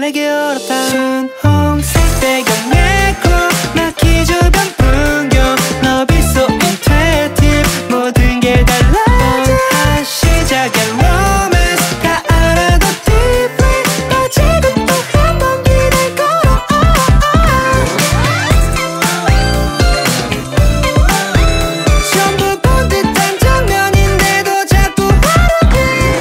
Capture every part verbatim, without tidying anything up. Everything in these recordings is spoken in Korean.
내게 얼었다. 분홍색 배경에 코막히 주변 풍경 너비 속 인트라티브 모든 게 달라져. 한 시작의 로맨스 다 알아도 deeply 빠지고 또 한 번 길을 걸어. 전부 본 듯한 장면인데도 자꾸 화려해.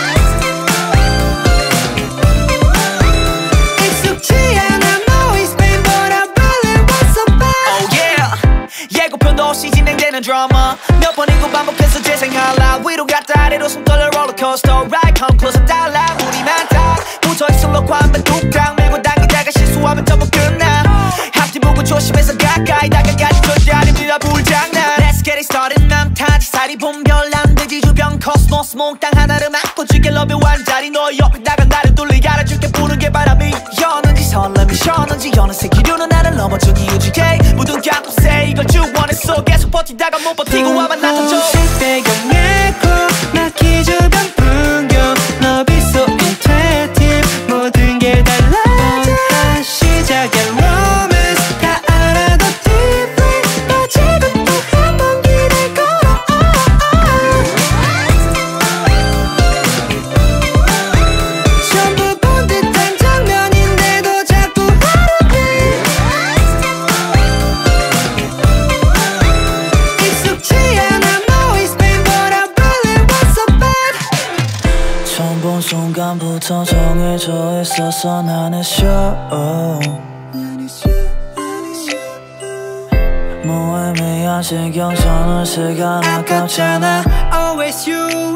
익숙지 않아 noise pain but I really want some bad. Oh yeah 예고편도 없이 진행되는 드라마 몇 번이고 반복해서 재생할라. 위로 갔다 아래로 숨 떨려 롤러코스터 ride come closer 달라. 우리만 딱 붙어있어 녹화하면 뚝딱 밀고 당기다가 실수하면 전부 끝나. 앞뒤 보고 조심해서 가까이 다가가지 절대 아닙니다 불장난. Let's get it started 남 타지 살이 분별 안 되지 주변 코스모스 몽땅 하나를 막고 지게 러브 완자리 너 옆에다가 나를 돌리게 알아줄게 부는 게 바람이 여는지 설렘이 셔는지 어느새 기류는 나를 넘어준 이유지게 모든 게 앞세 이걸 주원했어 계속 버티다가 못 버티고 와만 나타줘. 분홍색 배경에 코막히 주변 풍경 너비 속 인트라티브 모든 게 달라져. 한 시작의 로맨스 다 알아도 deeply 빠지고 또 한 번 길을 걸어. 전부 본 듯한 장면인데도 자꾸 화려해. 익숙지 않아 noise pain but I really want some bad. 처음 본 순간부터 정해져 있었어 나는 show 무의미한 신경전을 시간 아깝잖아. Always you